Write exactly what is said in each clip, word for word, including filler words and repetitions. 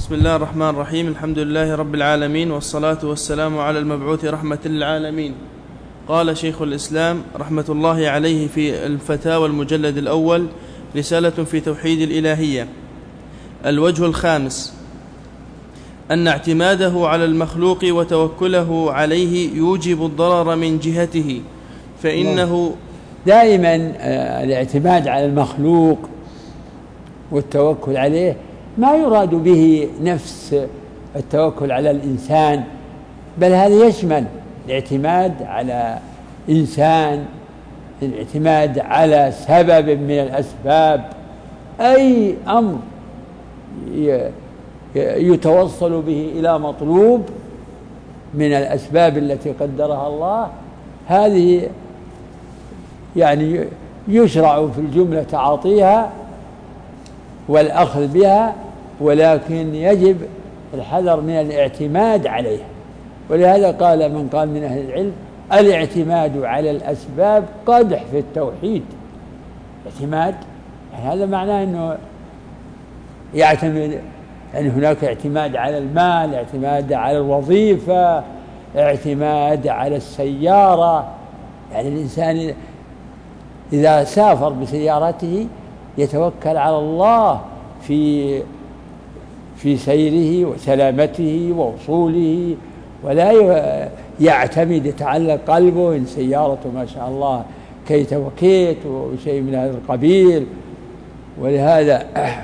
بسم الله الرحمن الرحيم. الحمد لله رب العالمين، والصلاة والسلام على المبعوث رحمة للعالمين. قال شيخ الإسلام رحمة الله عليه في الفتاوى المجلد الأول: رسالة في توحيد الإلهية. الوجه الخامس: أن اعتماده على المخلوق وتوكله عليه يوجب الضرر من جهته، فإنه دائما الاعتماد على المخلوق والتوكل عليه ما يراد به نفس التوكل على الإنسان، بل هذا يشمل الاعتماد على إنسان، الاعتماد على سبب من الأسباب، أي أمر يتوصل به إلى مطلوب من الأسباب التي قدرها الله، هذه يعني يشرع في الجملة تعاطيها والأخذ بها، ولكن يجب الحذر من الاعتماد عليها. ولهذا قال من قال من أهل العلم: الاعتماد على الأسباب قدح في التوحيد. اعتماد يعني هذا معناه أنه يعتمد، يعني هناك اعتماد على المال، اعتماد على الوظيفة، اعتماد على السيارة. يعني الإنسان إذا سافر بسيارته يتوكل على الله في في سيره وسلامته ووصوله، ولا يعتمد يتعلق قلبه إن سيارته ما شاء الله كيت وكيت وشيء من هذا القبيل. ولهذا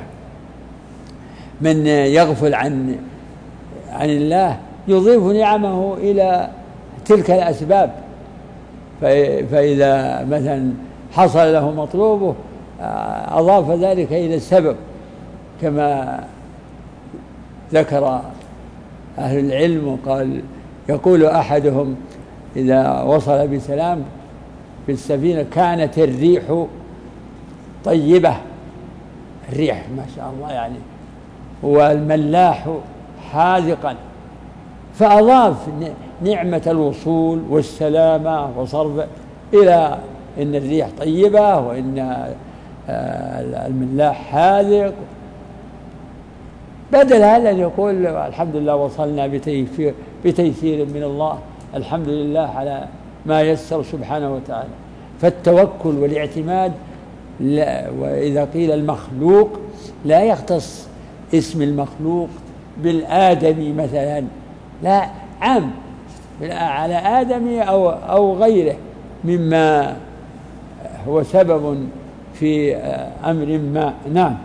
من يغفل عن عن الله يضيف نعمه إلى تلك الأسباب، فإذا مثلا حصل له مطلوبه أضاف ذلك إلى السبب، كما ذكر أهل العلم وقال: يقول أحدهم إذا وصل بسلام في السفينة كانت الريح طيبة، الريح ما شاء الله يعني، والملاح حاذقا، فأضاف نعمة الوصول والسلامة وصرف إلى إن الريح طيبة وإن الملاح حاذق، بدل هذا أن يقول الحمد لله وصلنا بتيسير من الله، الحمد لله على ما يسر سبحانه وتعالى. فالتوكل والاعتماد لا، وإذا قيل المخلوق لا يختص اسم المخلوق بالآدمي مثلا، لا، عام على آدمي أو, أو غيره مما هو سبب في أمر ما. نعم.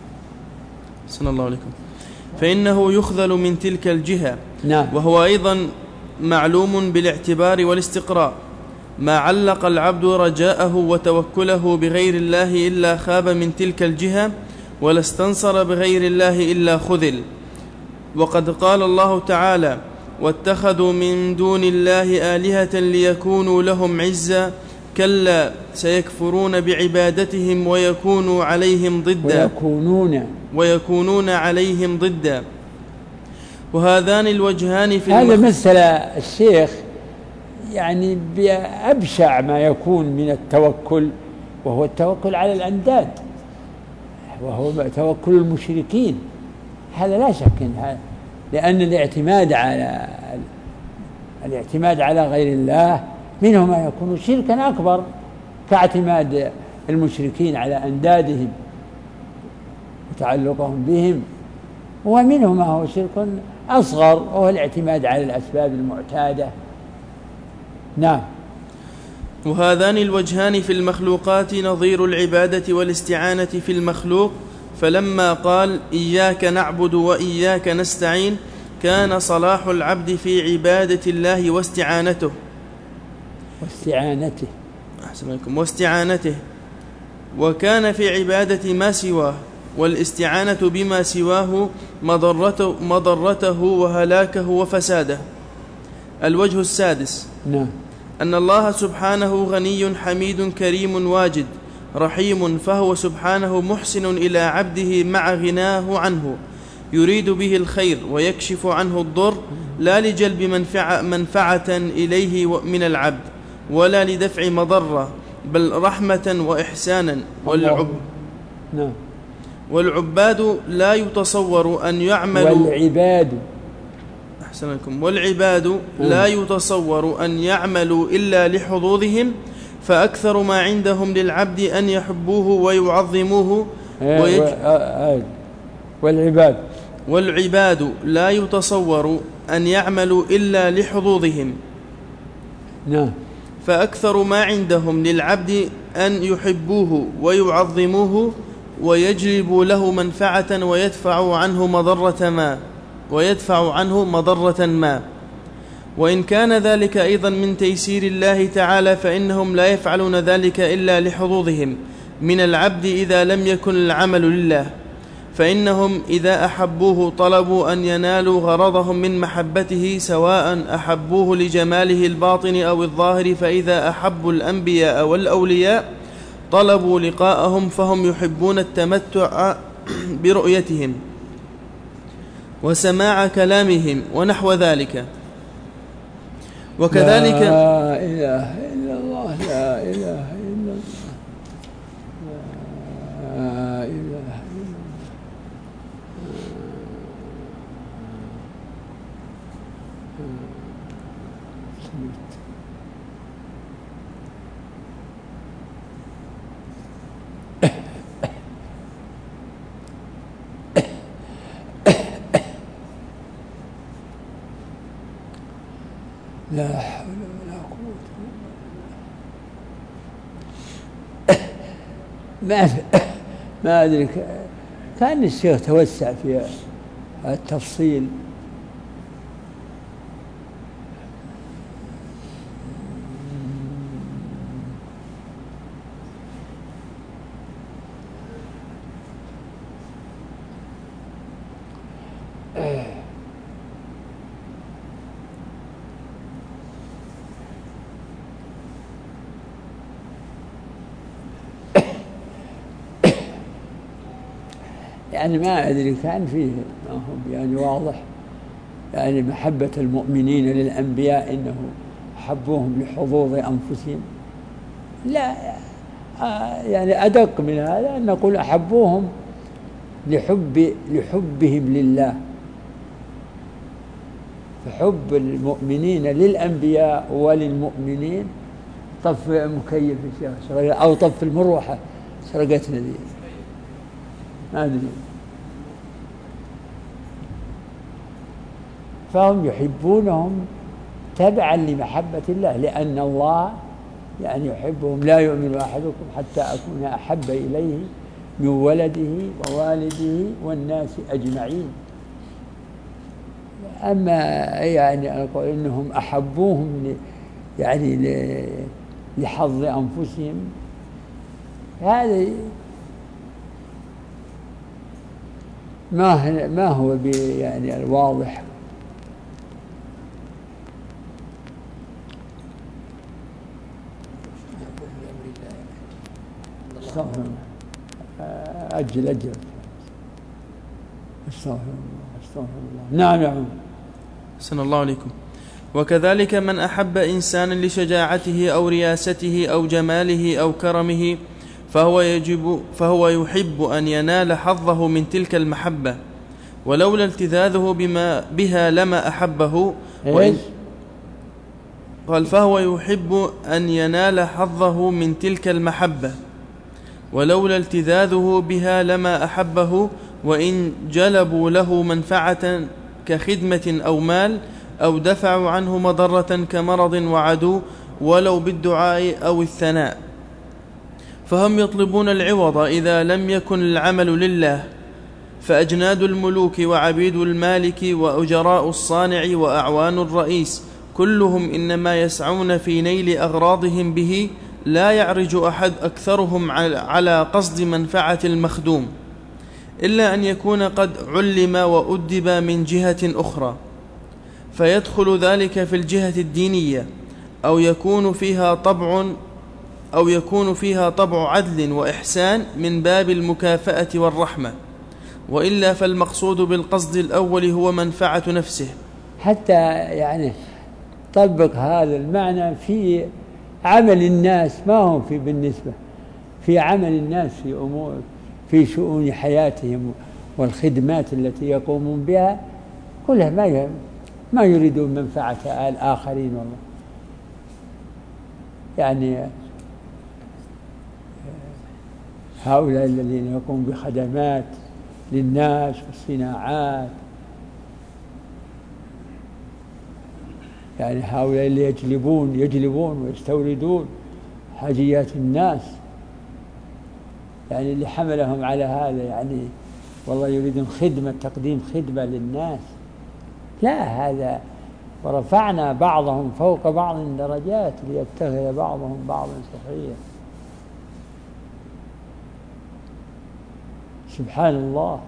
صلى الله عليكم. فإنه يخذل من تلك الجهة. نعم. وهو أيضا معلوم بالاعتبار والاستقراء. ما علق العبد رجاءه وتوكله بغير الله إلا خاب من تلك الجهة، ولا استنصر بغير الله إلا خذل. وقد قال الله تعالى: واتخذوا من دون الله آلهة ليكونوا لهم عزا، كلا سيكفرون بعبادتهم ويكونوا عليهم ضدا ويكونون ويكونون عليهم ضدا. وهذان الوجهان في هذا مثل الشيخ يعني بأبشع ما يكون من التوكل، وهو التوكل على الأنداد، وهو توكل المشركين. هذا لا شك إن هذا، لأن الاعتماد على الاعتماد على غير الله منه ما يكون شركا أكبر، كاعتماد المشركين على أندادهم وتعلقهم بهم، ومنه ما هو شرك أصغر، وهو الاعتماد على الأسباب المعتادة. نعم. وهذان الوجهان في المخلوقات نظير العبادة والاستعانة في المخلوق. فلما قال: إياك نعبد وإياك نستعين، كان صلاح العبد في عبادة الله واستعانته واستعانته أحسن لكم واستعانته وكان في عبادة ما سواه، والاستعانة بما سواه مضرته, مضرته وهلاكه وفساده. الوجه السادس: نعم. أن الله سبحانه غني حميد كريم واجد رحيم، فهو سبحانه محسن إلى عبده مع غناه عنه، يريد به الخير ويكشف عنه الضر، لا لجلب منفعة, منفعة إليه من العبد، ولا لدفع مضرة، بل رحمة وإحسانا. والعب... نعم. والعباد لا يتصور أن يعملوا والعباد أحسن لكم والعباد لا يتصور أن يعملوا إلا لحظوظهم، فأكثر ما عندهم للعبد أن يحبوه ويعظموه ويج... والعباد والعباد لا يتصور أن يعملوا إلا لحظوظهم. نعم. فأكثر ما عندهم للعبد أن يحبوه ويعظموه ويجلبوا له منفعة ويدفعوا عنه مضرة ما ويدفع عنه مضرة ما وإن كان ذلك أيضا من تيسير الله تعالى، فإنهم لا يفعلون ذلك إلا لحظوظهم من العبد إذا لم يكن العمل لله، فإنهم إذا أحبوه طلبوا أن ينالوا غرضهم من محبته، سواء أحبوه لجماله الباطن أو الظاهر. فإذا أحبوا الأنبياء والأولياء طلبوا لقاءهم، فهم يحبون التمتع برؤيتهم وسماع كلامهم ونحو ذلك. وكذلك لا إله إلا الله لا إله إلا الله لا إله إلا لا حول ولا قوة ما ما أدري. كان الشيخ توسع في التفصيل. يعني ما أدري كان فيه ما هو يعني واضح، يعني محبة المؤمنين للأنبياء إنه حبوهم لحظوظ أنفسهم. لا يعني أدق من هذا أن نقول أحبوهم لحب لحبهم لله، فحب المؤمنين للأنبياء وللمؤمنين. طف مكيف الشيخ أو طف المروحة سرقتنا ذي ما أدري. فهم يحبونهم تبعا لمحبة الله، لأن الله يعني يحبهم. لا يؤمن أحدكم حتى أكون أحب إليه من ولده ووالده والناس أجمعين. أما يعني أقول إنهم أحبوهم يعني لحظ أنفسهم، هذا ما ما هو يعني الواضح. أجل أجل استغفر الله استغفر الله. نعم يا عم. أحسن الله عليكم. وكذلك من أحب إنسانا لشجاعته أو رياسته أو جماله أو كرمه فهو يجب فهو يحب أن ينال حظه من تلك المحبة، ولولا التذاذه بما بها لما أحبه. وإن قال فهو يحب أن ينال حظه من تلك المحبة ولولا التذاذه بها لما أحبه، وإن جلبوا له منفعة كخدمة أو مال أو دفعوا عنه مضرة كمرض وعدو ولو بالدعاء أو الثناء، فهم يطلبون العوض إذا لم يكن العمل لله. فأجناد الملوك وعبيد المالك وأجراء الصانع وأعوان الرئيس كلهم إنما يسعون في نيل أغراضهم به، لا يعرج أحد أكثرهم على قصد منفعة المخدوم، إلا أن يكون قد علم وأدب من جهة أخرى، فيدخل ذلك في الجهة الدينية، أو يكون فيها طبع أو يكون فيها طبع عدل وإحسان من باب المكافأة والرحمة، وإلا فالمقصود بالقصد الأول هو منفعة نفسه. حتى يعني طبق هذا المعنى في عمل الناس، ما هو في بالنسبة في عمل الناس في أمور في شؤون حياتهم والخدمات التي يقومون بها كلها ما ما يريدون منفعة الآخرين. والله يعني هؤلاء الذين يقومون بخدمات للناس والصناعات، يعني هؤلاء اللي يجلبون يجلبون ويستوردون حاجيات الناس، يعني اللي حملهم على هذا يعني والله يريدون خدمة تقديم خدمة للناس. لا، هذا ورفعنا بعضهم فوق بعض درجات ليتخذ بعضهم بعضا سخريا. سبحان الله.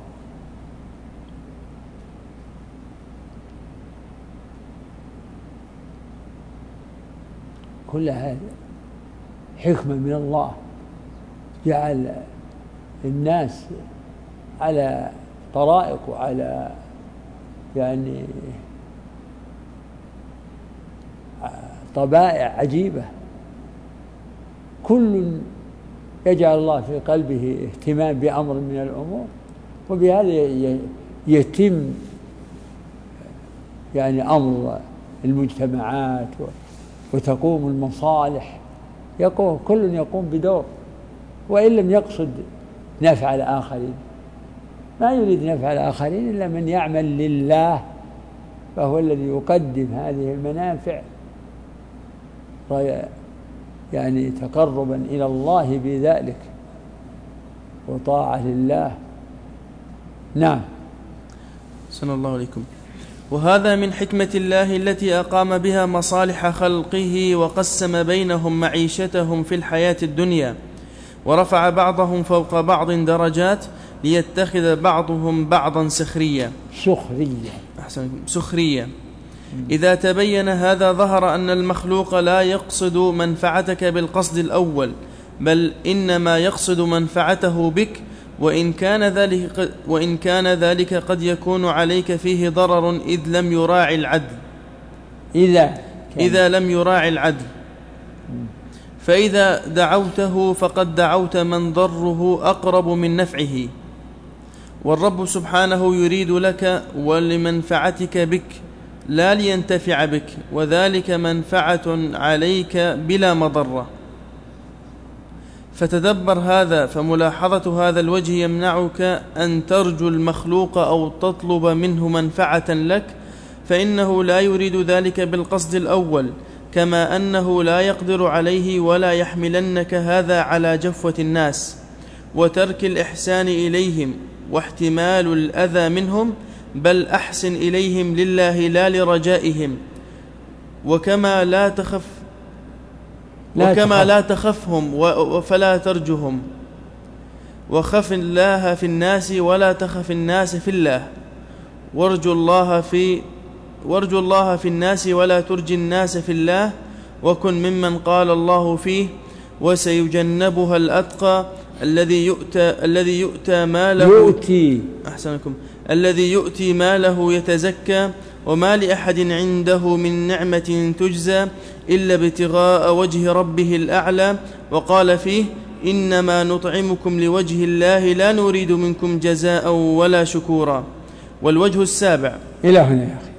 كل هذا حكمة من الله، جعل الناس على طرائق وعلى يعني طبائع عجيبة، كل يجعل الله في قلبه اهتمام بأمر من الأمور، وبهذا يتم يعني أمر المجتمعات وتقوم المصالح، يقوم كل يقوم بدور، وإن لم يقصد نفع الآخرين. ما يريد نفع الآخرين إلا من يعمل لله، فهو الذي يقدم هذه المنافع يعني تقربا إلى الله بذلك وطاعة لله. نعم. صلى الله عليكم. وهذا من حكمة الله التي أقام بها مصالح خلقه، وقسم بينهم معيشتهم في الحياة الدنيا، ورفع بعضهم فوق بعض درجات ليتخذ بعضهم بعضا سخريا. سخريا أحسن سخريا. إذا تبين هذا ظهر أن المخلوق لا يقصد منفعتك بالقصد الأول، بل إنما يقصد منفعته بك، وإن كان ذلك وإن كان ذلك قد يكون عليك فيه ضرر إذ لم يراعي العدل إذا إذا لم يراعي العدل فإذا دعوته فقد دعوت من ضره أقرب من نفعه، والرب سبحانه يريد لك ولمنفعتك بك لا لينتفع بك، وذلك منفعة عليك بلا مضرة. فتدبر هذا، فملاحظة هذا الوجه يمنعك أن ترجو المخلوق أو تطلب منه منفعة لك، فإنه لا يريد ذلك بالقصد الأول، كما أنه لا يقدر عليه، ولا يحملنك هذا على جفوة الناس وترك الإحسان إليهم واحتمال الأذى منهم، بل أحسن إليهم لله لا لرجائهم. وكما لا تخف لا وكما تخف. لا تخفهم فلا ترجهم، وخف الله في الناس ولا تخف الناس في الله، وارجو الله في وارجو الله في الناس ولا ترجي الناس في الله، وكن ممن قال الله فيه: وسيجنبها الأتقى الذي يؤتى الذي يؤتى ماله يؤتي أحسنكم الذي يؤتي ماله يتزكى، وما لأحد عنده من نعمة تجزى إلا ابتغاء وجه ربه الأعلى. وقال فيه: إنما نطعمكم لوجه الله لا نريد منكم جزاء ولا شكورا. والوجه السابع إلى هنا يا أخي.